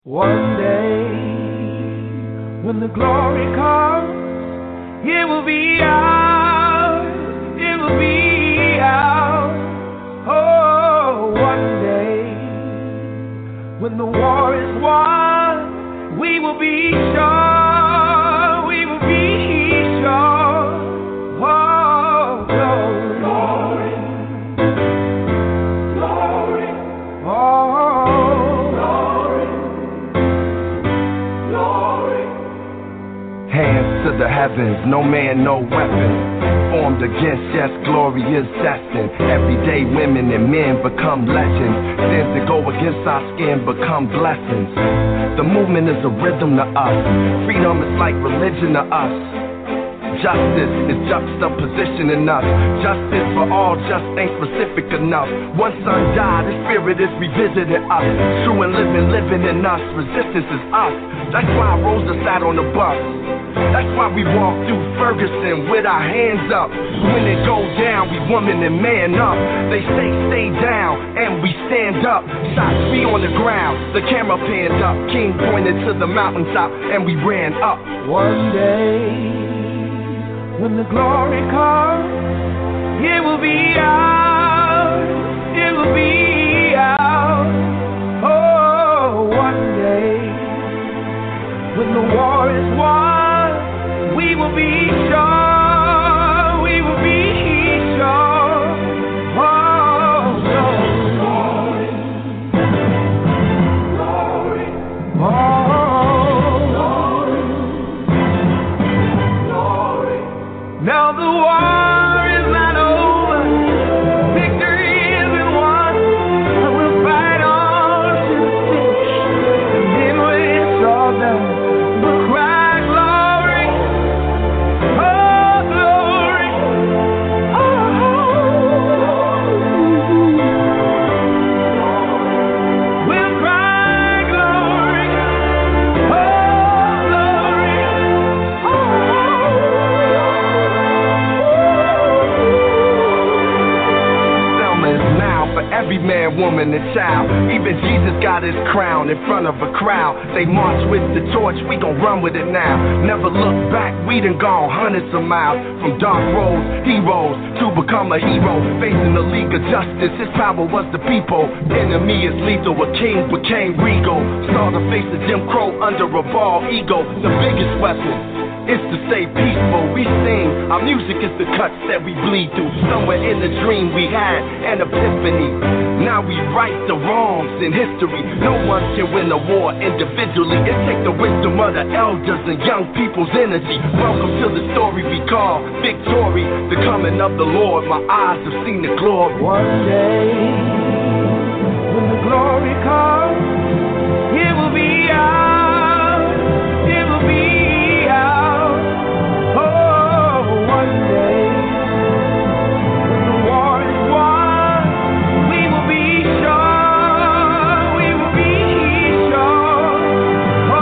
One day, when the glory comes, it will be ours, it will be ours. Oh, one day, when the war is won, we will be sure, we will be sure. Oh, glory, glory, glory. Oh. Hands to the heavens, no man, no weapon formed against, yes, glory is destined. Everyday women and men become legends. Sins that go against our skin become blessings. The movement is a rhythm to us. Freedom is like religion to us. Justice is juxtapositioning us. Justice for all just ain't specific enough. One son died, his spirit is revisiting us. True and living in us. Resistance is us. That's why Rosa sat on the bus. That's why we walk through Ferguson with our hands up. When it goes down, we woman and man up. They say stay down, and we stand up. Shots be on the ground, the camera panned up. King pointed to the mountaintop, and we ran up. One day, when the glory comes, it will be ours, it will be ours. Oh, one day, when the war is won, we will be sure, we will be sure. Oh, glory, glory, glory. Now the war is not over, victory isn't won, but we'll fight on to the finish, and then when it's all done, we'll cry glory, oh glory, oh. We'll cry glory, oh glory, oh. Selma is now for every man, woman, and child. Even Jesus got his crown in front of a crowd. They march with the torch, we gon' run with it now. Never look back, we done gone hundreds of miles. From dark roads, heroes, to become a hero. Facing the League of Justice, his power was the people. Enemy is lethal, a king became regal. Saw the face of Jim Crow under a bald ego. The biggest weapon is to stay peaceful. We sing, our music is the cuts that we bleed through. Somewhere in the dream we had an epiphany. Now we right the wrongs in history. No one can win a war individually. It takes the wisdom of the elders and young people's energy. Welcome to the story we call victory. The coming of the Lord, my eyes have seen the glory. One day, when the glory comes, it will be ours, it will be ours. Oh, one day, when the war is won, we will be sure, we will be sure. Oh,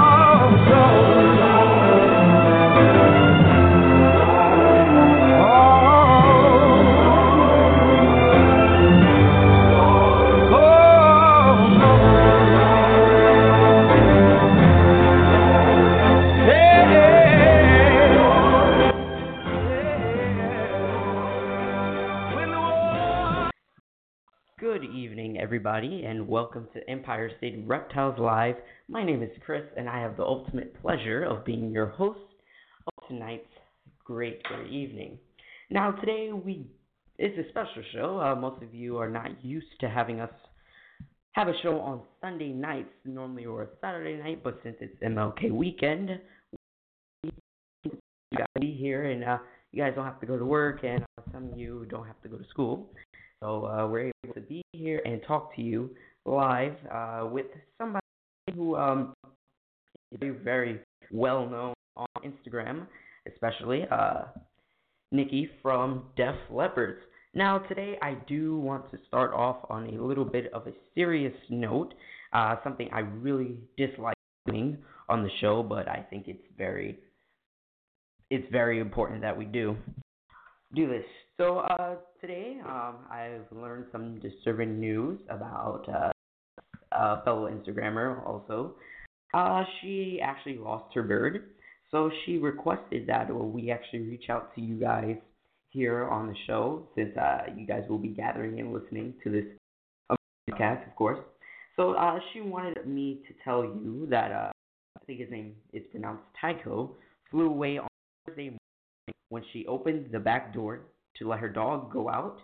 Good evening, everybody, and welcome to Empire State Reptiles Live. My name is Chris, and I have the ultimate pleasure of being your host of tonight's great evening. Now, today it's a special show. Most of you are not used to having us have a show on Sunday nights, normally, or a Saturday night, but since it's MLK weekend, you got to be here, and you guys don't have to go to work, and some of you don't have to go to school. So we're able to be here and talk to you live with somebody who is very, very well known on Instagram, especially Nikki from Def Leppard. Now, today I do want to start off on a little bit of a serious note, something I really dislike doing on the show, but I think it's very important that we do this. So today I've learned some disturbing news about a fellow Instagrammer also, she actually lost her bird. So she requested that we actually reach out to you guys here on the show, since you guys will be gathering and listening to this podcast, of course. So she wanted me to tell you that I think his name is pronounced Tycho, flew away on Thursday morning when she opened the back door to let her dog go out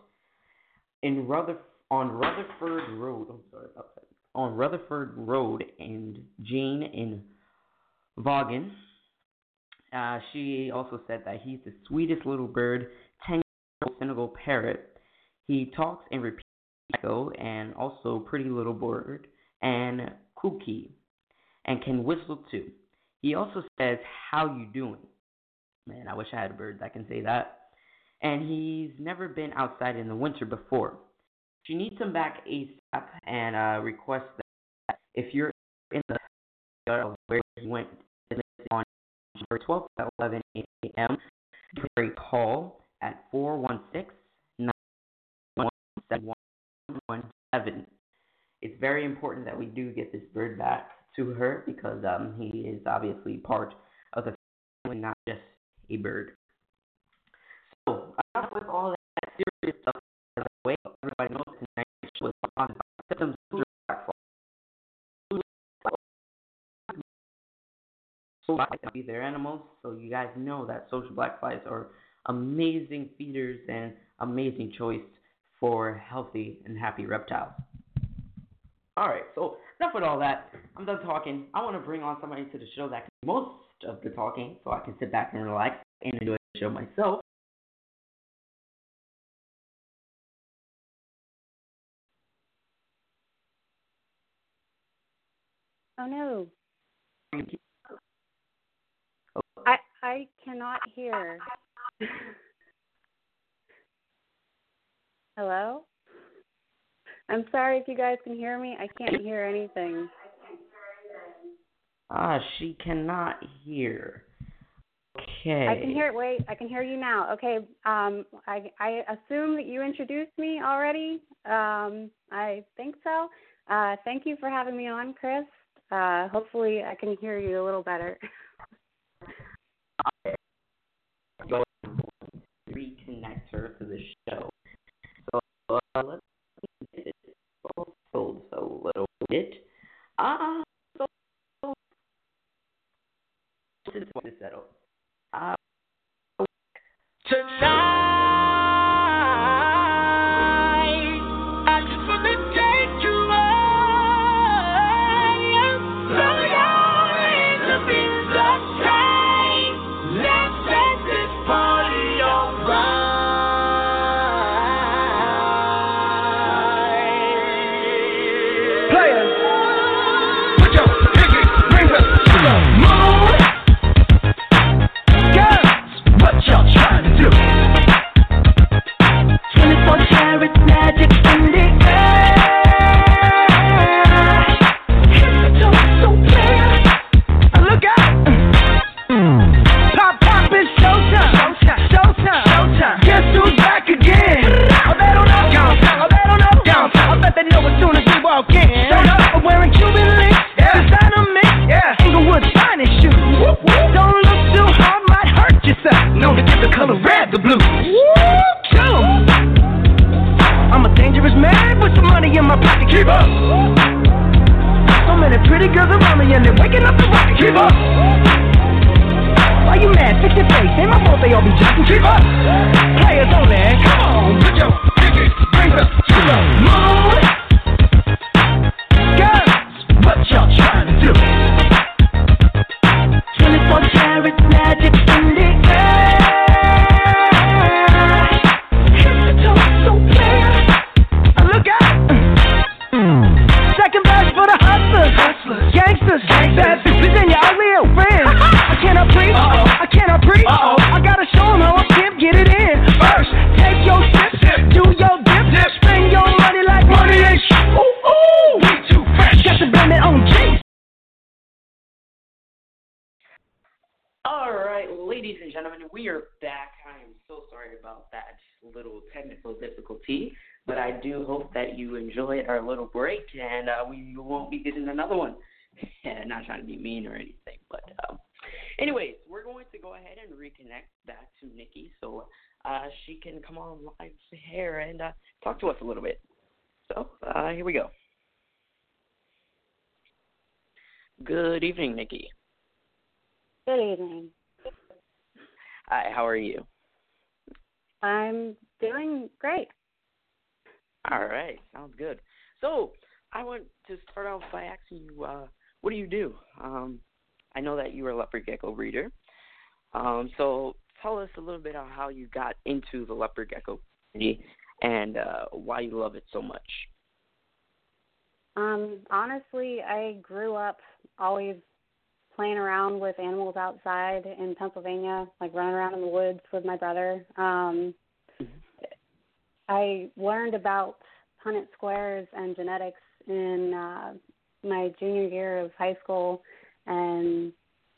on Rutherford Road. I'm sorry about that. On Rutherford Road and Jane in Vaughan. She also said that he's the sweetest little bird, 10-year-old Senegal parrot. He talks and repeats echo, and also pretty little bird, and kooky, and can whistle too. He also says, "How you doing?" Man, I wish I had a bird that can say that. And he's never been outside in the winter before. She needs him back ASAP, and requests that if you're in the where he went on November 12th at 11 a.m., give her a call at 416-917-117. It's very important that we do get this bird back to her, because he is obviously part of the family, not just a bird. So, enough with all that serious stuff out of the way. Everybody knows tonight's show is on symptoms of black flies. Be their animals, so you guys know that social black flies are amazing feeders and amazing choice for healthy and happy reptiles. Alright, so enough with all that. I'm done talking. I want to bring on somebody to the show that can do most of the talking, so I can sit back and relax and enjoy the show myself. Oh no. I cannot hear. Hello? I'm sorry if you guys can hear me. I can't hear anything. She cannot hear. Okay. I can hear. Wait, I can hear you now. Okay. I assume that you introduced me already. I think so. Thank you for having me on, Chris. Hopefully, I can hear you a little better. Go reconnect her to the show. So let's get it fulfilled a little bit. So this is settled. Tonight, I just wanna take you home. So you're in the midst of time. Let's set this party alright. Players, put your pinky fingers to the moon. Girls, what y'all trying to do? 24 carats magic in the air. Hit the toe so clear. Look out! Pop is showtime. Showtime. Guess who's back again? Oh, they don't know. Oh, they don't know. I bet they know as soon as we walk in. I'm wearing Cuban links, designer mix, Inglewood's finest shoes. Don't look too hard, might hurt yourself. Known to give the color red the blue. Kill 'em. I'm a dangerous man with some money in my pocket. Keep up. So many pretty girls around me and they're waking up the rocket. Keep up. Why you mad? Fix your face. Ain't my fault they all be jocking. Keep up. Players only. Come on, put your pinky fingers to the moon. Girls, what y'all trying to do? 24 carats magic in the air. Hit the toe so clear. Look out! Second best for the hustlers, gangsters, bad bitches and your ugly old friends. I cannot breathe. I gotta show 'em how I pimp get it in. First, take your sip, do your dip, spend your money like money ain't shit. Ooh, we too fresh. Got the blame it on G. All right, ladies and gentlemen, we are back. I am so sorry about that little technical difficulty, but I do hope that you enjoyed our little break, and we won't be getting another one. Not trying to be mean or anything, but anyways, we're going to go ahead and reconnect back to Nikki so she can come on live here and talk to us a little bit. So here we go. Good evening, Nikki. Good evening. Hi, how are you? I'm doing great. All right, sounds good. So I want to start off by asking you, what do you do? I know that you are a leopard gecko breeder. So tell us a little bit on how you got into the leopard gecko community and why you love it so much. Honestly, I grew up always playing around with animals outside in Pennsylvania, like running around in the woods with my brother. I learned about Punnett squares and genetics in my junior year of high school and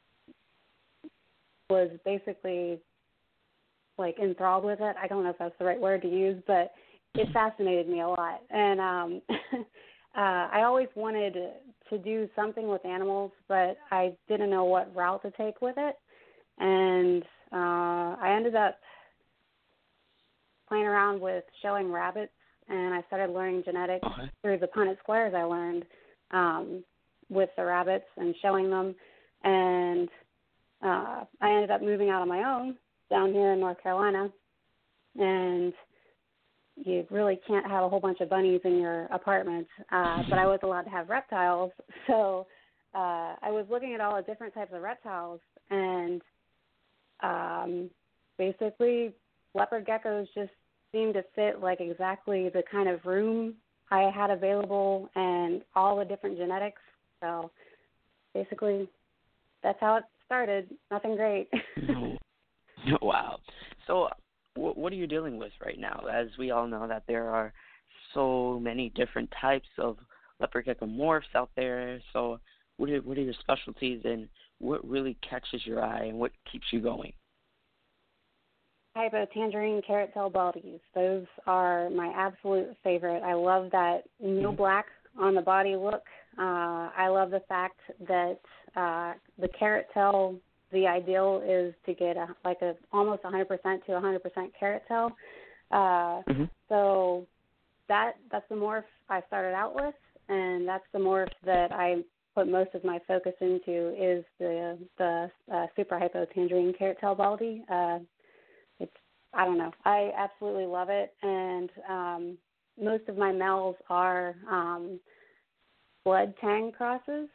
was basically like enthralled with it. I don't know if that's the right word to use, but it fascinated me a lot. And I always wanted to do something with animals, but I didn't know what route to take with it. And I ended up playing around with showing rabbits, and I started learning genetics through the Punnett squares I learned with the rabbits and showing them. And I ended up moving out on my own down here in North Carolina, and you really can't have a whole bunch of bunnies in your apartment, but I was allowed to have reptiles. So I was looking at all the different types of reptiles, and basically leopard geckos just seemed to fit like exactly the kind of room I had available and all the different genetics. So basically that's how it started. Nothing great. Wow. So what are you dealing with right now? As we all know that there are so many different types of leopard gecko morphs out there. So what are your specialties and what really catches your eye and what keeps you going? Hypo tangerine carrot tail baldies. Those are my absolute favorite. I love that no black on the body look. I love the fact that the carrot tail, the ideal is to get almost 100% to 100% carrot tail. So that's the morph I started out with, and that's the morph that I put most of my focus into is the super hypo tangerine carrot tail baldy. I don't know. I absolutely love it, and most of my males are blood tang crosses,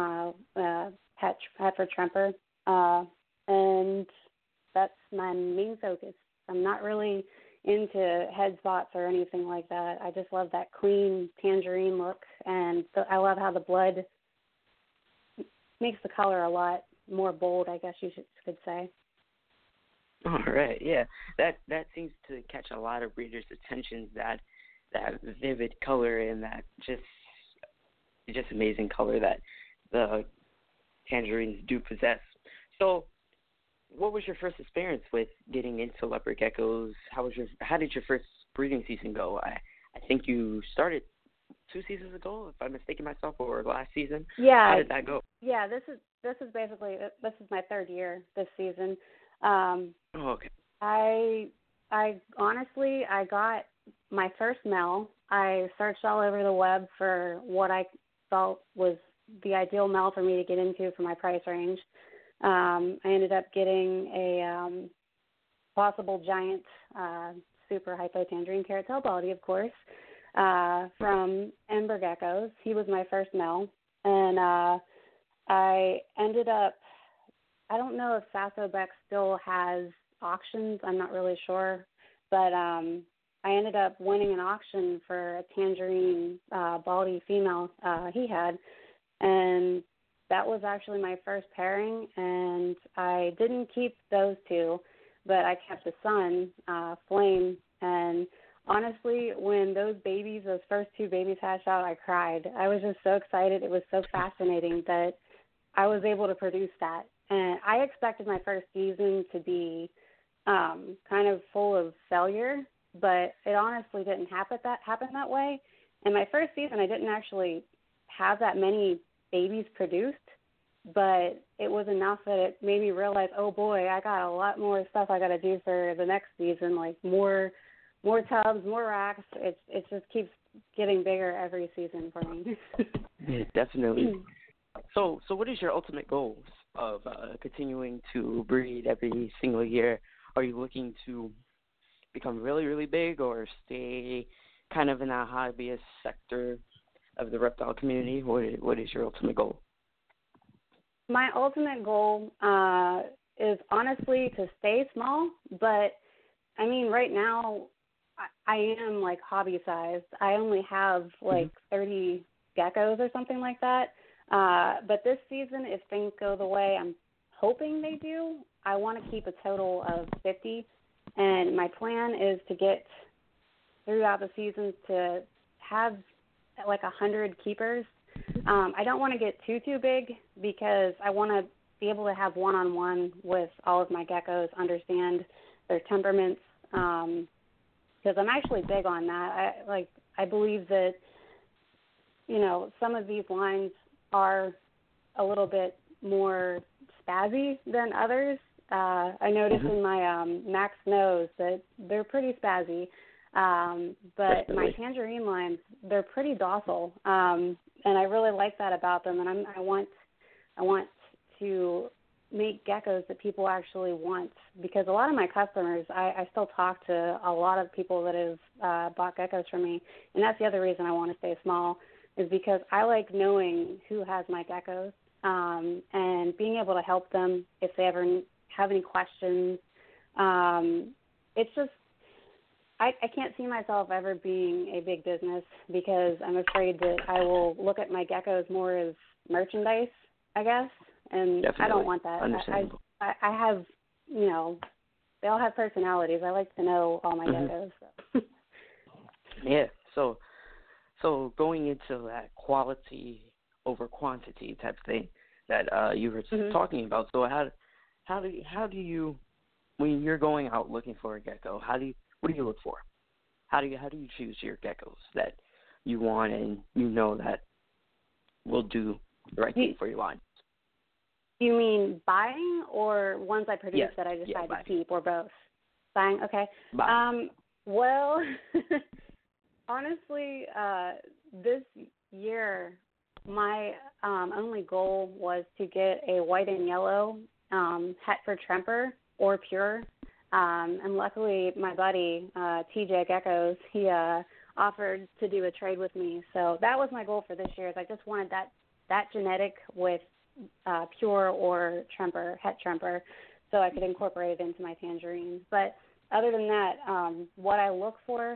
Heifer Tremper, and that's my main focus. I'm not really into head spots or anything like that. I just love that clean tangerine look, and I love how the blood makes the color a lot more bold, I guess you could say. All right, yeah, that seems to catch a lot of breeders' attention. That vivid color and that just amazing color that the tangerines do possess. So, what was your first experience with getting into leopard geckos? How did your first breeding season go? I think you started 2 seasons ago, if I'm mistaken myself, or last season. Yeah. How did that go? Yeah, this is my 3rd year this season. Okay. I honestly got my first male. I searched all over the web for what I felt was the ideal male for me to get into for my price range. I ended up getting a possible giant super hypo tangerine carrot tail baldy, of course, from Ember Geckos. He was my first male, and I ended up, I don't know if Sasso Beck still has auctions. I'm not really sure. But I ended up winning an auction for a tangerine baldy female he had. And that was actually my first pairing. And I didn't keep those 2, but I kept the son, Flame. And honestly, when those first 2 babies hatched out, I cried. I was just so excited. It was so fascinating that I was able to produce that. and I expected my first season to be kind of full of failure, but it honestly didn't happen that way. And my first season, I didn't actually have that many babies produced, but it was enough that it made me realize, oh boy, I got a lot more stuff I got to do for the next season, like more tubs, more racks. It just keeps getting bigger every season for me. Yeah, definitely. So what is your ultimate goals of continuing to breed every single year? Are you looking to become really, really big or stay kind of in that hobbyist sector of the reptile community? What is your ultimate goal? My ultimate goal is honestly to stay small, but I mean, right now I am like hobby sized. I only have like 30 geckos or something like that. But this season, if things go the way I'm hoping they do, I want to keep a total of 50. And my plan is to get throughout the season to have like 100 keepers. I don't want to get too big because I want to be able to have one-on-one with all of my geckos, understand their temperaments, because I'm actually big on that. I believe that, you know, some of these lines are a little bit more spazzy than others. I noticed in my Max Snows that they're pretty spazzy, but Definitely. my Tangerine lines, they're pretty docile, and I really like that about them. And I want to make geckos that people actually want, because a lot of my customers, I still talk to a lot of people that have bought geckos from me, and that's the other reason I want to stay small, is because I like knowing who has my geckos, and being able to help them if they ever have any questions. It's just, I can't see myself ever being a big business, because I'm afraid that I will look at my geckos more as merchandise, I guess, and Definitely. I don't want that. Understandable. I have, you know, they all have personalities. I like to know all my geckos. So. Yeah. So going into that quality over quantity type thing that you were talking about. So how do you, when you're going out looking for a gecko, what do you look for? How do you choose your geckos that you want and you know that will do the right thing for your line? You mean buying or ones I produce that I decide to keep, or both? Buying, okay. Buying. Well, honestly, this year my only goal was to get a white and yellow Hetford Tremper or pure. And luckily, my buddy, TJ Geckos, he offered to do a trade with me. So that was my goal for this year, is I just wanted that genetic with pure or Tremper, Het Tremper, so I could incorporate it into my tangerines. But other than that, what I look for,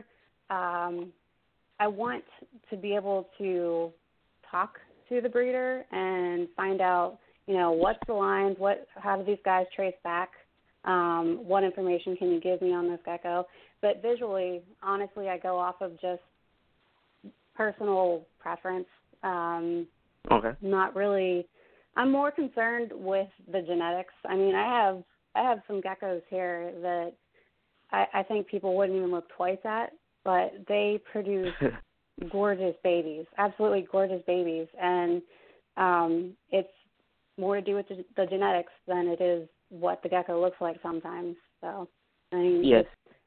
I want to be able to talk to the breeder and find out, you know, what's the lines, how do these guys trace back, what information can you give me on this gecko. But visually, honestly, I go off of just personal preference. Okay. Not really. I'm more concerned with the genetics. I mean, I have some geckos here that I think people wouldn't even look twice at, but they produce gorgeous babies, absolutely gorgeous babies. And it's more to do with the genetics than it is what the gecko looks like sometimes. So, I mean, yes.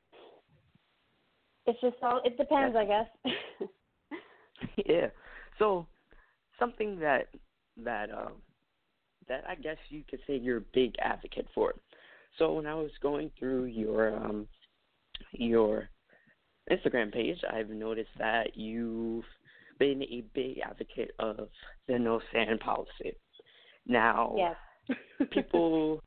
It's just all, it depends, I guess. Yeah. So something that I guess you could say you're a big advocate for. So when I was going through your Instagram page, I've noticed that you've been a big advocate of the no sand policy. Now, yes. people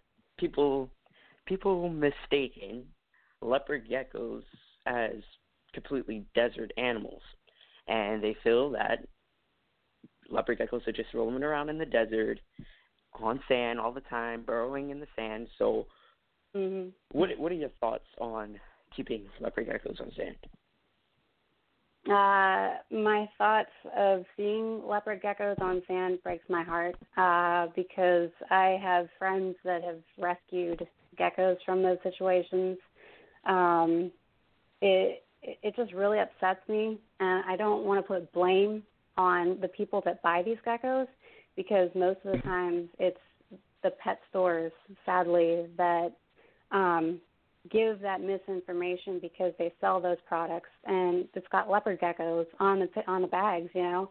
mistaken leopard geckos as completely desert animals, and they feel that leopard geckos are just roaming around in the desert on sand all the time, burrowing in the sand. So what are your thoughts on keeping leopard geckos on sand? My thoughts of seeing leopard geckos on sand breaks my heart because I have friends that have rescued geckos from those situations. It just really upsets me, and I don't want to put blame on the people that buy these geckos because most of the times it's the pet stores, sadly, that give that misinformation because they sell those products, and it's got leopard geckos on the bags, you know,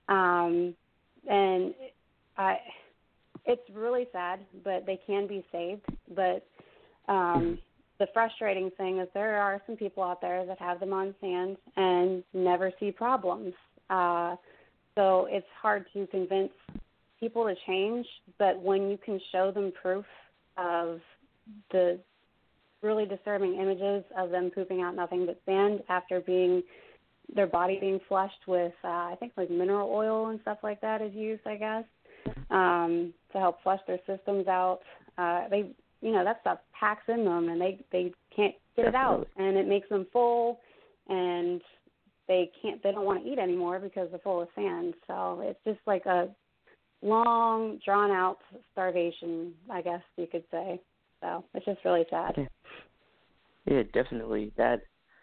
and it's really sad, but they can be saved. But the frustrating thing is there are some people out there that have them on sand and never see problems. So it's hard to convince people to change, but when you can show them proof of the really disturbing images of them pooping out nothing but sand after their body being flushed with, I think like mineral oil and stuff like that is used, I guess, to help flush their systems out. That stuff packs in them and they can't get it out, and it makes them full, and they don't want to eat anymore because they're full of sand. So it's just like a long, drawn-out starvation, I guess you could say. So it's just really sad. Yeah, definitely. There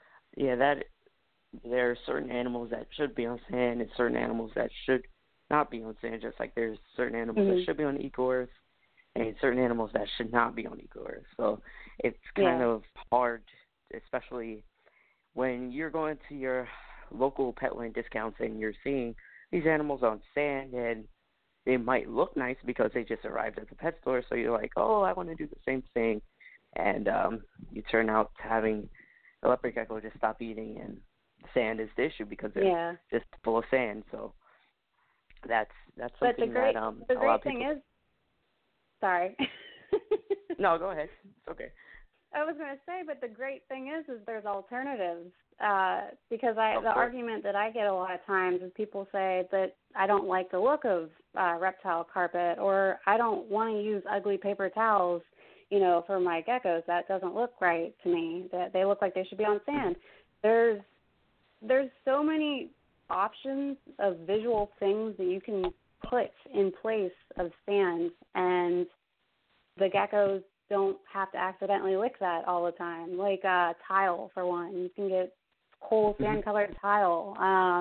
are certain animals that should be on sand and certain animals that should not be on sand, just like there's certain animals that should be on eco-earth and certain animals that should not be on eco-earth. So it's kind of hard, especially when you're going to your local petland discounts and you're seeing these animals on sand, and they might look nice because they just arrived at the pet store, so you're like, oh, I want to do the same thing, and you turn out having the leopard gecko just stop eating, and sand is the issue because they're just full of sand. So that's something that a lot of people... Sorry. No, go ahead. It's okay. I was going to say, but the great thing is there's alternatives. Because the argument that I get a lot of times is people say that I don't like the look of reptile carpet, or I don't want to use ugly paper towels, for my geckos. That doesn't look right to me. That they look like they should be on sand. There's so many options of visual things that you can put in place of sand, and the geckos don't have to accidentally lick that all the time. Like tile, for one. You can get cool sand-colored tile,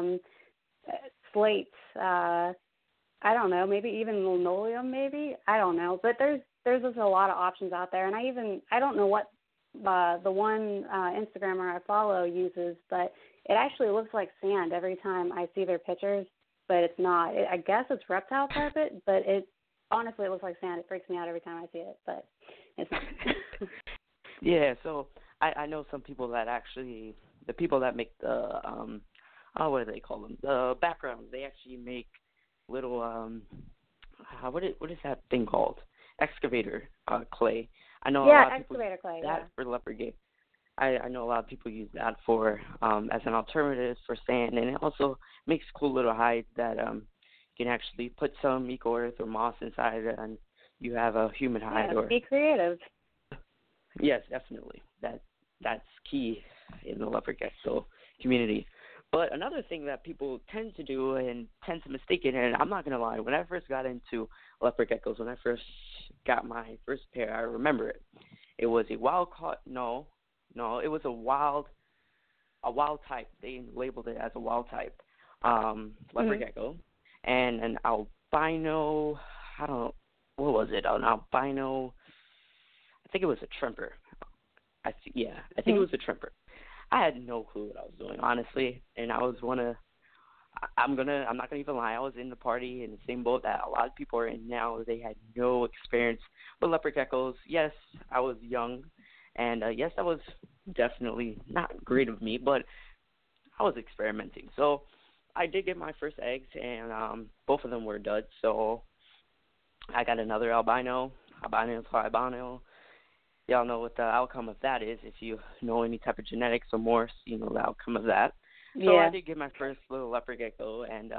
slate, I don't know, maybe even linoleum, maybe. I don't know. But there's just a lot of options out there, and I don't know what the one Instagrammer I follow uses, but it actually looks like sand every time I see their pictures, but it's not. I guess it's reptile carpet, but it honestly looks like sand. It freaks me out every time I see it, but it's not. Yeah, so I know some people that actually, the people that make the, what do they call them? The backgrounds. They actually make little, what is that thing called? Excavator clay. I know a lot of people excavator clay. That for leopard game. I know a lot of people use that for as an alternative for sand, and it also makes cool little hides that you can actually put some eco-earth or moss inside, and you have a human hide. Yeah, be creative. Yes, definitely. That's key in the leopard gecko community. But another thing that people tend to do and tend to mistake it, and I'm not going to lie, when I first got into leopard geckos, when I first got my first pair, I remember it. It was a wild caught, no, it was a wild type. They labeled it as a wild type leopard gecko. And an albino, I don't know, what was it? An albino, I think it was a trimper. I think it was a trimper. I had no clue what I was doing, honestly, and I was I'm not gonna even lie, I was in the party in the same boat that a lot of people are in now. They had no experience with leopard geckos. Yes, I was young, and yes, that was definitely not great of me, but I was experimenting. So I did get my first eggs, and both of them were duds. So I got another albino to albino. Y'all know what the outcome of that is. If you know any type of genetics or more, you know the outcome of that. So I did get my first little leopard gecko, and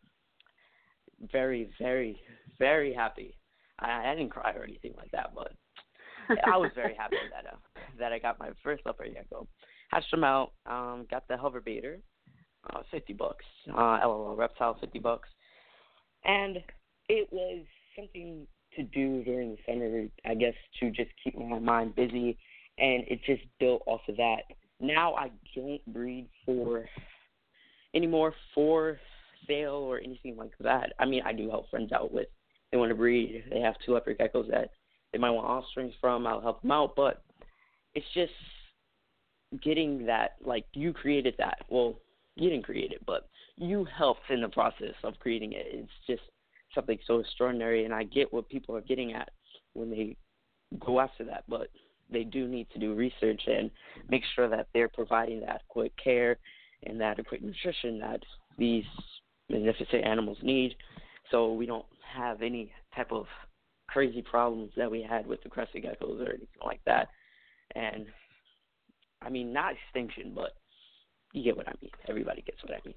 very, very, very happy. I didn't cry or anything like that, but I was very happy that I got my first leopard gecko. Hatched them out, got the hover baiter, $50. LOL Reptile, $50, and it was something to do during the summer, I guess, to just keep my mind busy, and it just built off of that. Now I don't breed anymore for sale or anything like that. I mean, I do help friends out with. They want to breed. They have 2 leopard geckos that they might want offsprings from. I'll help them out, but it's just getting that, like, you created that. Well, you didn't create it, but you helped in the process of creating it. It's just something so extraordinary, and I get what people are getting at when they go after that, but they do need to do research and make sure that they're providing the adequate care and the adequate nutrition that these magnificent animals need, so we don't have any type of crazy problems that we had with the crested geckos or anything like that. And, I mean, not extinction, but you get what I mean. Everybody gets what I mean.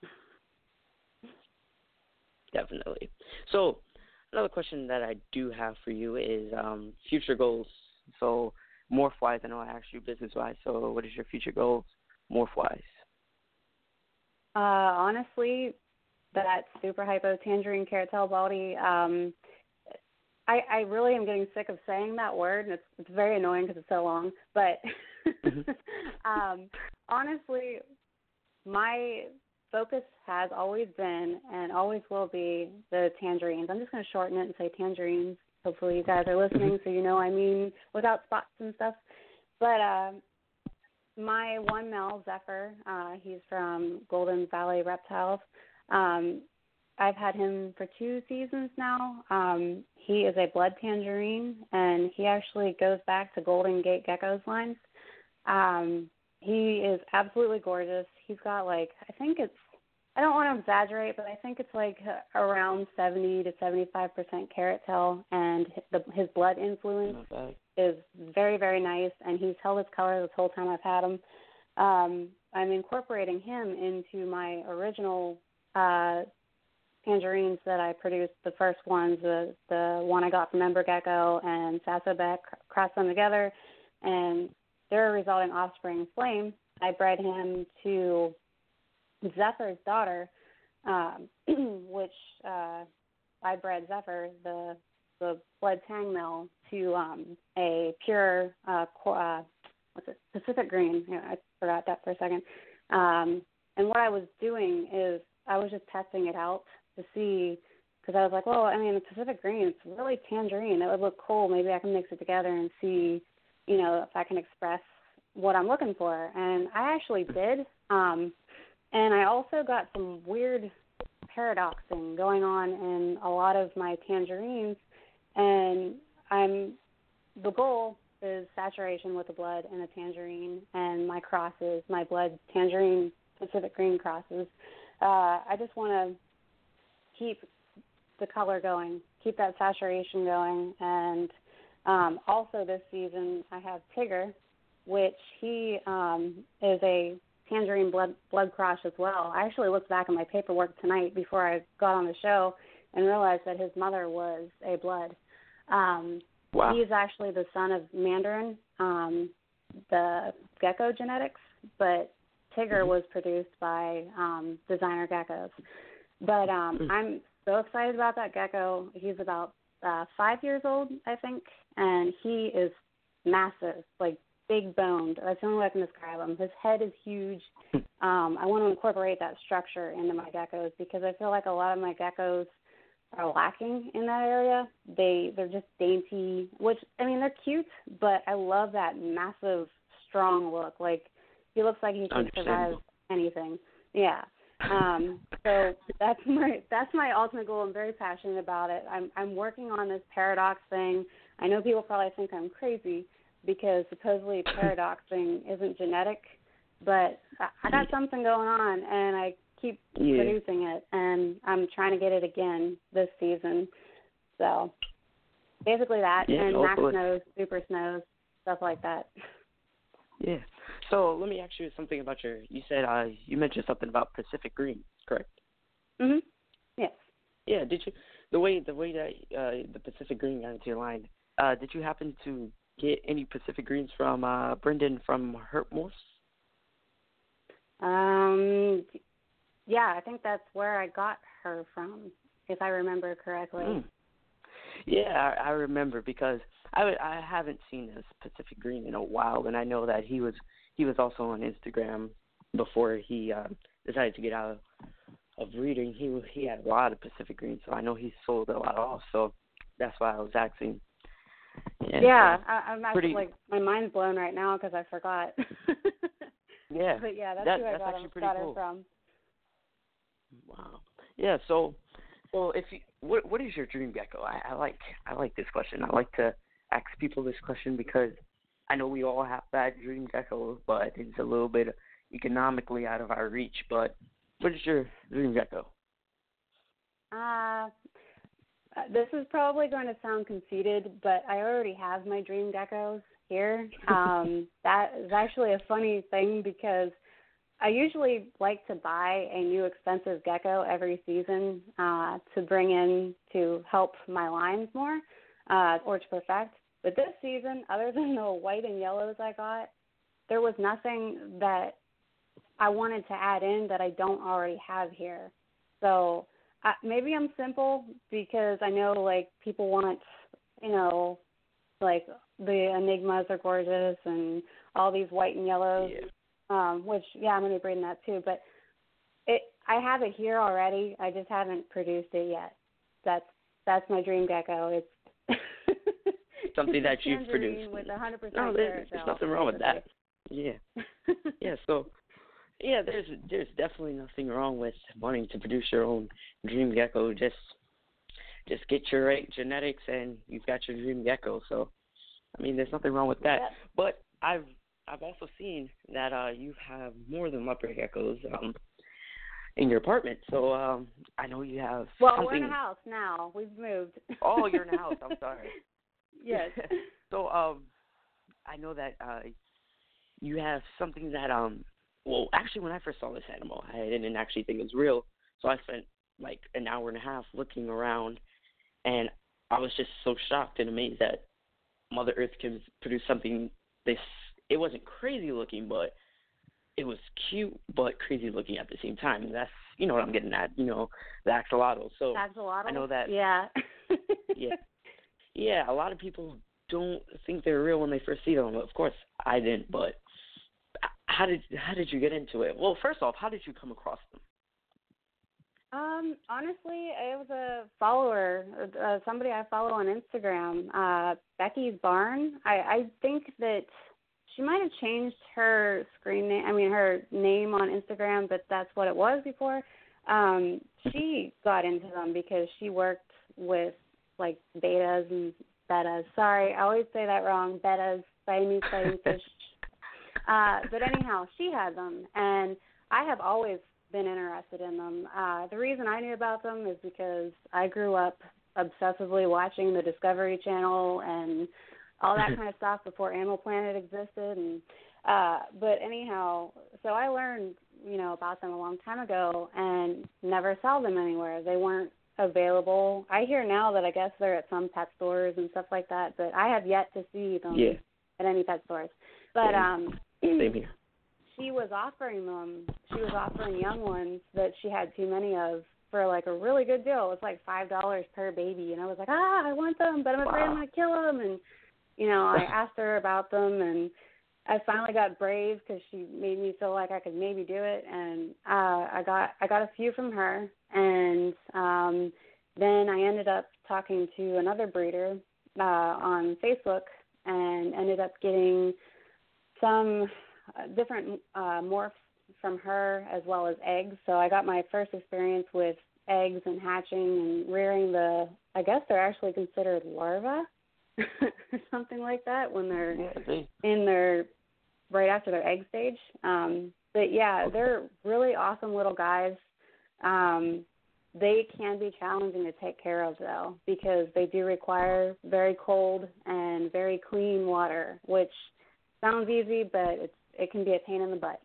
Definitely. So another question that I do have for you is future goals. So morph-wise, I know I asked you business-wise, so what is your future goals morph-wise? Honestly, that super hypo tangerine carrot tail body, I really am getting sick of saying that word, and it's very annoying because it's so long. But honestly, my focus has always been and always will be the tangerines. I'm just going to shorten it and say tangerines. Hopefully you guys are listening so you know I mean without spots and stuff. But my one male, Zephyr, he's from Golden Valley Reptiles. I've had him for 2 seasons now. He is a blood tangerine, and he actually goes back to Golden Gate Geckos lines. He is absolutely gorgeous. He's got, like, I don't want to exaggerate, but I think it's like around 70 to 75% carrot tail, and his blood influence is very, very nice, and he's held his color this whole time I've had him. I'm incorporating him into my original tangerines that I produced, the first ones, the one I got from Ember Gecko and Sassobek, crossed them together, and their resulting offspring, Flame, I bred him to Zephyr's daughter, which I bred Zephyr, the blood tang male, to a pure, Pacific Green. Yeah, I forgot that for a second. And what I was doing is I was just testing it out to see, because I was like, well, I mean, the Pacific Green, it's really tangerine. It would look cool. Maybe I can mix it together and see, you know, if I can express what I'm looking for. And I actually did. And I also got some weird paradoxing going on in a lot of my tangerines. And the goal is saturation with the blood in a tangerine, and my crosses, my blood tangerine Pacific Green crosses. I just want to keep the color going, keep that saturation going. And also this season I have Tigger, which he is a tangerine blood cross as well. I actually looked back at my paperwork tonight before I got on the show and realized that his mother was a blood. Wow. He's actually the son of Mandarin, the gecko genetics, but Tigger was produced by Designer Geckos. But I'm so excited about that gecko. He's about 5 years old, I think, and he is massive, like big boned. That's the only way I can describe him. His head is huge. I want to incorporate that structure into my geckos because I feel like a lot of my geckos are lacking in that area. They're just dainty, which, I mean, they're cute, but I love that massive, strong look. Like, he looks like he can survive anything. Yeah. So that's my ultimate goal. I'm very passionate about it. I'm working on this paradox thing. I know people probably think I'm crazy because supposedly paradoxing isn't genetic, but I got something going on, and I keep producing it, and I'm trying to get it again this season. So basically that, and max snows, super snows, stuff like that. Yeah. So let me ask you something about you said you mentioned something about Pacific Green, correct? Mhm. Yes. Yeah. Did you the way that the Pacific Green got into your line? Did you happen to get any Pacific Greens from Brendan from Herp Morphs? Yeah, I think that's where I got her from, if I remember correctly. Mm. Yeah, I remember because I haven't seen this Pacific Green in a while, and I know that he was also on Instagram before he decided to get out of reading. He had a lot of Pacific Green, so I know he sold a lot off. So that's why I was asking. Yeah, I'm actually like my mind's blown right now because I forgot. Yeah, but yeah, that's who I got her from. Wow. Yeah. So if you, what is your dream gecko? I like this question. I like to ask people this question because I know we all have that dream gecko, but it's a little bit economically out of our reach. But what is your dream gecko? This is probably going to sound conceited, but I already have my dream geckos here. That is actually a funny thing because I usually like to buy a new expensive gecko every season to bring in to help my lines more or to perfect. But this season, other than the white and yellows I got, there was nothing that I wanted to add in that I don't already have here. So maybe I'm simple because I know, like, people want, like the Enigmas are gorgeous and all these white and yellows. Yeah. Which, yeah, I'm going to be breeding that too. But I have it here already. I just haven't produced it yet. That's my dream gecko. It's something that you've produced. With 100% no, there's nothing wrong with that. Yeah. Yeah. So, yeah, there's definitely nothing wrong with wanting to produce your own dream gecko. Just get your right genetics and you've got your dream gecko. So, I mean, there's nothing wrong with that. Yeah. But I've also seen that you have more than leopard geckos in your apartment. So I know you have something. We're in a house now. We've moved. Oh, you're in a house. I'm sorry. Yes. So I know that you have something that well, actually, when I first saw this animal, I didn't actually think it was real. So I spent like an hour and a half looking around, and I was just so shocked and amazed that Mother Earth can produce something this. It wasn't crazy looking, but it was cute, but crazy looking at the same time. And that's, what I'm getting at, the axolotl. So axolotl? I know that. Yeah. Yeah. A lot of people don't think they're real when they first see them. Of course, I didn't. But how did you get into it? Well, first off, how did you come across them? Honestly, it was a follower, somebody I follow on Instagram, Becky's Barn. I think that she might have changed her her name on Instagram, but that's what it was before. She got into them because she worked with, like, betas and bettas. Sorry, I always say that wrong. Bettas, Siamese fighting fish. But anyhow, she had them, and I have always been interested in them. The reason I knew about them is because I grew up obsessively watching the Discovery Channel and all that kind of stuff before Animal Planet existed. And but anyhow, so I learned, about them a long time ago and never saw them anywhere. They weren't available. I hear now that I guess they're at some pet stores and stuff like that, but I have yet to see them at any pet stores. But Same here. She was offering them. She was offering young ones that she had too many of for like a really good deal. It was like $5 per baby, and I was like, I want them, but I'm afraid I'm going to kill them. And I asked her about them, and I finally got brave because she made me feel like I could maybe do it, and I got a few from her, and then I ended up talking to another breeder on Facebook, and ended up getting some different morphs from her as well as eggs. So I got my first experience with eggs and hatching and rearing I guess they're actually considered larvae or something like that when they're in their, right after their egg stage. But yeah, they're really awesome little guys. They can be challenging to take care of, though, because they do require very cold and very clean water, which sounds easy, but it can be a pain in the butt.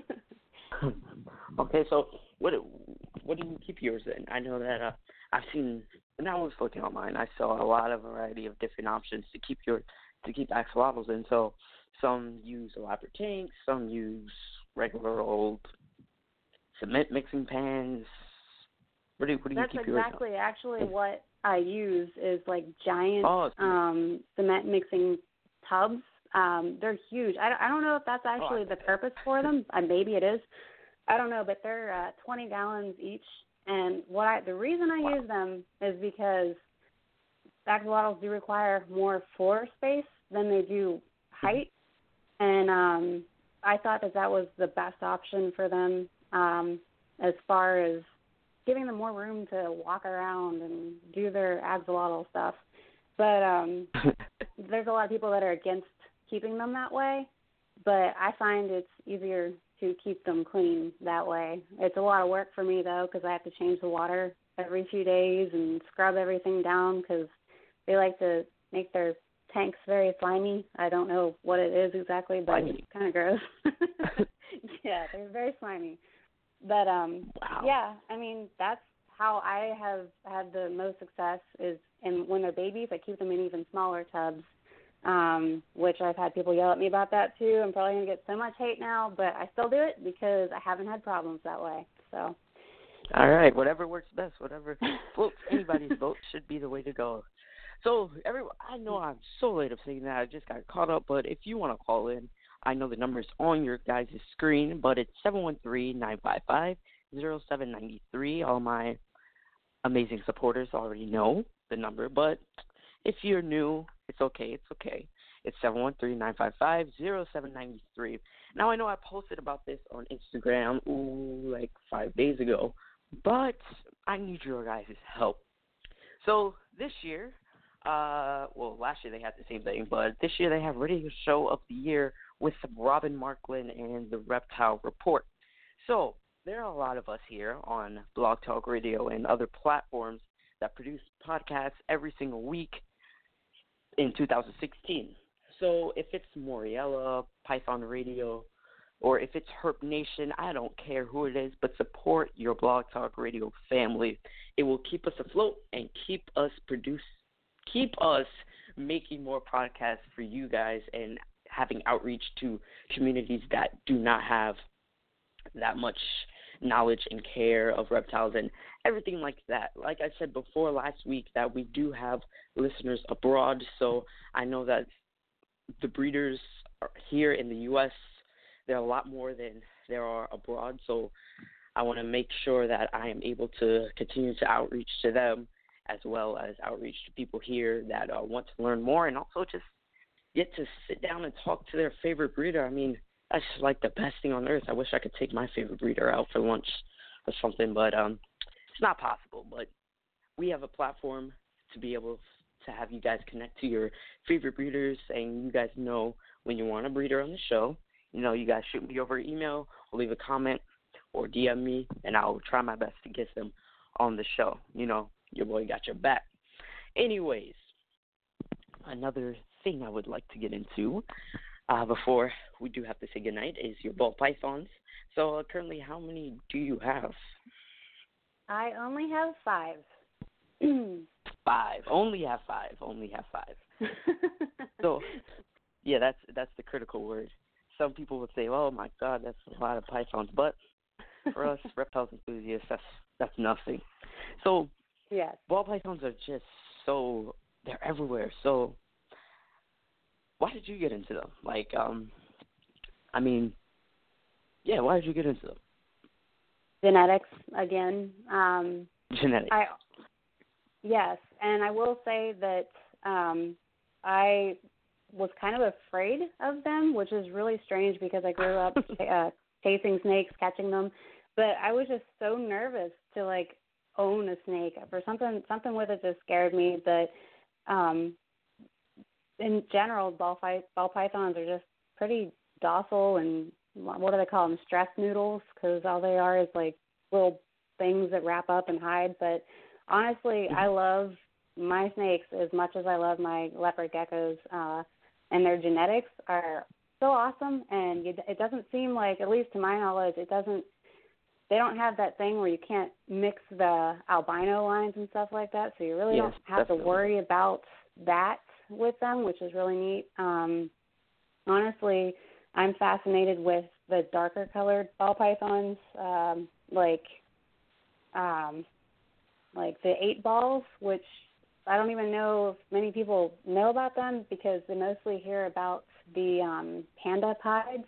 Okay, so what do you keep yours in? I know that I've seen, when I was looking online, I saw a lot of variety of different options to keep axolotls in. So some use elaborate tanks, some use regular old cement mixing pans. What do you That's keep yours exactly on? actually what I use is like giant Oh, cement mixing tubs. They're huge. I don't know if that's actually the purpose for them. Maybe it is. I don't know, but they're 20 gallons each. And the reason I use them is because axolotls do require more floor space than they do height. And I thought that was the best option for them as far as giving them more room to walk around and do their axolotl stuff. But there's a lot of people that are against keeping them that way, but I find it's easier to keep them clean that way. It's a lot of work for me, though, because I have to change the water every few days and scrub everything down because they like to make their tanks very slimy. I don't know what it is exactly, but it's kind of gross. Yeah, they're very slimy. But, yeah, I mean, that's how I have had the most success is when they're babies, I keep them in even smaller tubs, which I've had people yell at me about that, too. I'm probably going to get so much hate now, but I still do it because I haven't had problems that way. So. All right, whatever works best, whatever floats anybody's boat should be the way to go. So, everyone, I know I'm so late of saying that. I just got caught up, but if you want to call in, I know the number's on your guys' screen, but it's 713-955-0793. All my amazing supporters already know the number, but if you're new, it's okay. It's okay. It's 713-955-0793. Now, I know I posted about this on Instagram, like 5 days ago, but I need your guys' help. So, this year, last year they had the same thing, but this year they have Radio Show of the Year with Robin Marklin and the Reptile Report. So there are a lot of us here on Blog Talk Radio and other platforms that produce podcasts every single week in 2016. So if it's Moriella, Python Radio, or if it's Herp Nation, I don't care who it is, but support your Blog Talk Radio family. It will keep us afloat and keep us making more podcasts for you guys and having outreach to communities that do not have that much knowledge and care of reptiles and everything like that. Like I said before last week, that we do have listeners abroad, so I know that the breeders are here in the U.S., there are a lot more than there are abroad, so I want to make sure that I am able to continue to outreach to them as well as outreach to people here that want to learn more and also just get to sit down and talk to their favorite breeder. I mean, that's like the best thing on earth. I wish I could take my favorite breeder out for lunch or something, but it's not possible. But we have a platform to be able to have you guys connect to your favorite breeders, and you guys know when you want a breeder on the show. You know, you guys shoot me over email or leave a comment or DM me, and I'll try my best to get them on the show. You know, your boy got your back. Anyways, another thing I would like to get into before we do have to say goodnight is your ball pythons. So currently, how many do you have? I only have 5. 5. Only have 5. So, yeah, that's the critical word. Some people would say, "Oh my God, that's a lot of pythons," but for us reptiles enthusiasts, that's nothing. So, yes, ball pythons are just they're everywhere. So, why did you get into them? Like, why did you get into them? Genetics again. Genetics. Yes, and I will say that I was kind of afraid of them, which is really strange because I grew up chasing snakes, catching them, but I was just so nervous to like own a snake. For something with it just scared me. That in general, ball pythons are just pretty docile, and what do they call them? Stress noodles, because all they are is like little things that wrap up and hide. But honestly, I love my snakes as much as I love my leopard geckos, and their genetics are so awesome. And it doesn't seem like, at least to my knowledge, they don't have that thing where you can't mix the albino lines and stuff like that. So you really don't have to worry about that with them, which is really neat. Honestly, I'm fascinated with the darker colored ball pythons. like the 8 balls, which I don't even know if many people know about them because they mostly hear about the panda pieds.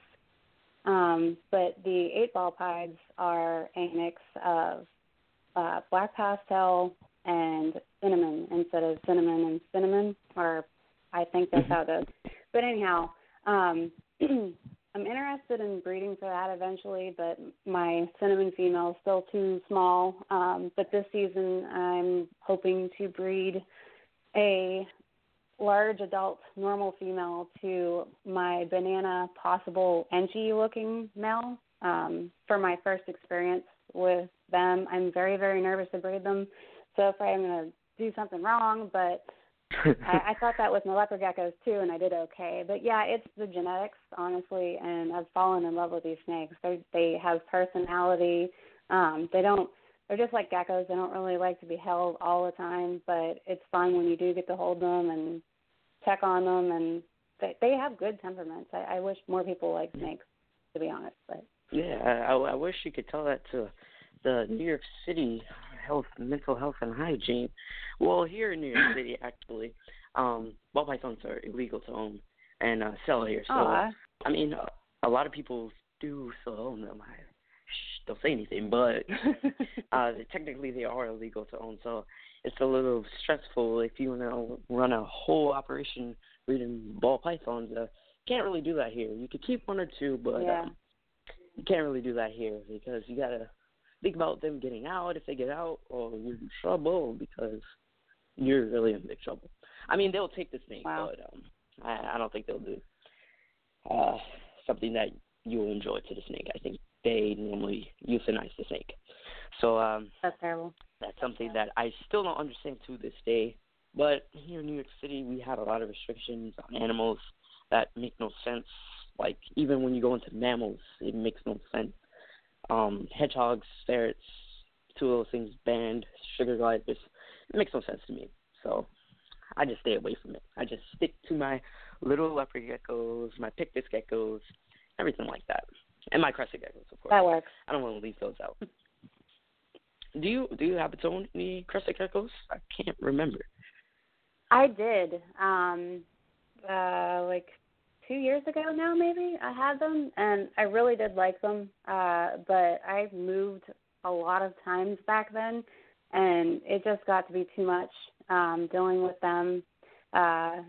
But the 8-ball pieds are a mix of black pastel and cinnamon instead of cinnamon and cinnamon, or I think that's how it goes. But anyhow, I'm interested in breeding for that eventually, but my cinnamon female is still too small. But this season I'm hoping to breed a large adult normal female to my banana possible Enchi looking male. For my first experience with them, I'm very, very nervous to breed them. So if I'm going to do something wrong, but I thought that with my leopard geckos too, and I did okay. But yeah, it's the genetics, honestly, and I've fallen in love with these snakes. They have personality. They're just like geckos. They don't really like to be held all the time, but it's fun when you do get to hold them and check on them, and they have good temperaments. I wish more people like snakes, to be honest. But yeah, I wish you could tell that to the New York City mental health and hygiene. Well, here in New York City, actually, ball pythons are illegal to own and sell here. So, I mean, a lot of people do still own them. Don't say anything, but technically they are illegal to own. So it's a little stressful if you want to run a whole operation breeding ball pythons. Can't really do that here. You could keep 1 or 2, but you can't really do that here because you got to think about them getting out. If they get out, or you're in trouble because you're really in big trouble. I mean, they'll take the snake, but I don't think they'll do something that you'll enjoy to the snake. I think they normally euthanize the snake. So that's terrible. That's something that I still don't understand to this day. But here in New York City, we have a lot of restrictions on animals that make no sense. Like, even when you go into mammals, it makes no sense. Hedgehogs, ferrets, 2 of those things banned, sugar gliders. It makes no sense to me. So I just stay away from it. I just stick to my little leopard geckos, my pictus geckos, everything like that. And my crescent geckos, of course. That works. I don't want to leave those out. Do you happen to own any crescent geckos? I can't remember. I did. Like 2 years ago now, maybe, I had them, and I really did like them. But I moved a lot of times back then, and it just got to be too much dealing with them. I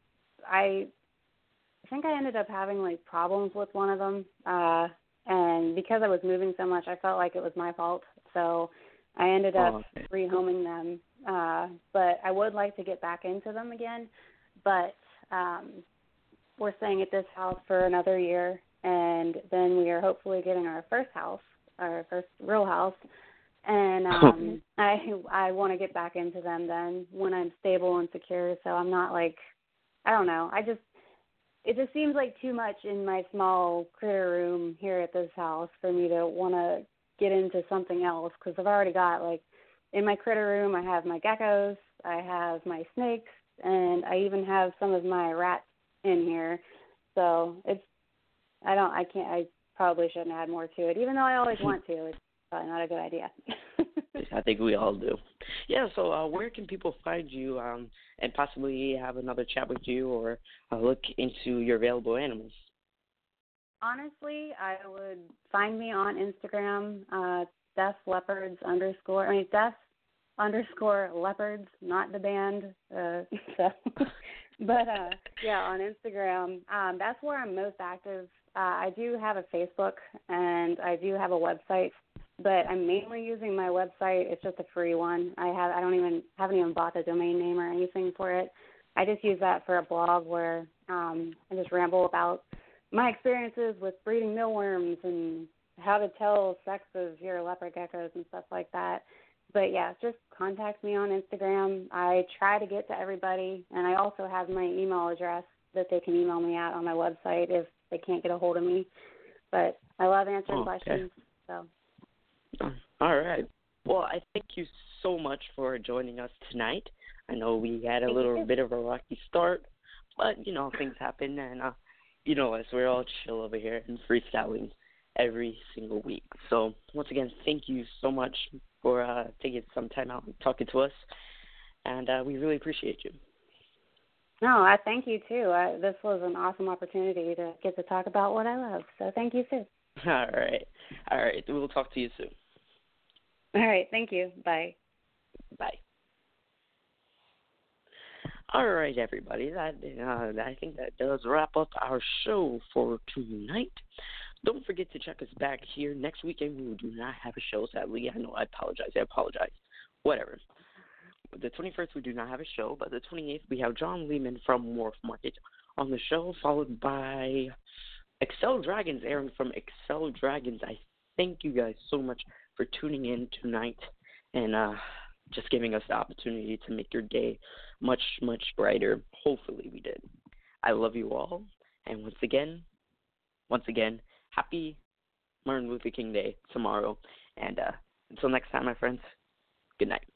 think I ended up having like problems with one of them, and because I was moving so much, I felt like it was my fault. So I ended up rehoming them. But I would like to get back into them again. But we're staying at this house for another year, and then we are hopefully getting our first house, our first real house. And I want to get back into them then when I'm stable and secure. So I'm not like, I don't know. It just seems like too much in my small critter room here at this house for me to want to get into something else, because I've already got, like, in my critter room I have my geckos, I have my snakes, and I even have some of my rats in here. So I probably shouldn't add more to it, even though I always want to. It's probably not a good idea. I think we all do. Yeah, so where can people find you and possibly have another chat with you or look into your available animals? Honestly, I would find me on Instagram, Deaf Leopards, not the band. But on Instagram, that's where I'm most active. I do have a Facebook and I do have a website, but I'm mainly using my website. It's just a free one. Haven't even bought the domain name or anything for it. I just use that for a blog where I just ramble about my experiences with breeding mealworms and how to tell sex of your leopard geckos and stuff like that. But yeah, just contact me on Instagram. I try to get to everybody, and I also have my email address that they can email me at on my website if they can't get a hold of me. But I love answering questions. So. All right. Well, I thank you so much for joining us tonight. I know we had a little bit of a rocky start, but, things happen, and, us, we're all chill over here and freestyling. every single week. So once again, thank you so much for taking some time out and talking to us, and we really appreciate you. No, I thank you too. This was an awesome opportunity to get to talk about what I love. So thank you too. All right. We'll talk to you soon. All right, thank you. Bye. Bye. All right, everybody. I think that does wrap up our show for tonight. Don't forget to check us back here next weekend. We do not have a show, sadly. I know. I apologize. Whatever. The 21st, we do not have a show, but the 28th, we have John Lehman from Morph Market on the show, followed by Excel Dragons, airing from Excel Dragons. I thank you guys so much for tuning in tonight and just giving us the opportunity to make your day much, much brighter. Hopefully we did. I love you all. And once again, happy Martin Luther King Day tomorrow. And until next time, my friends, good night.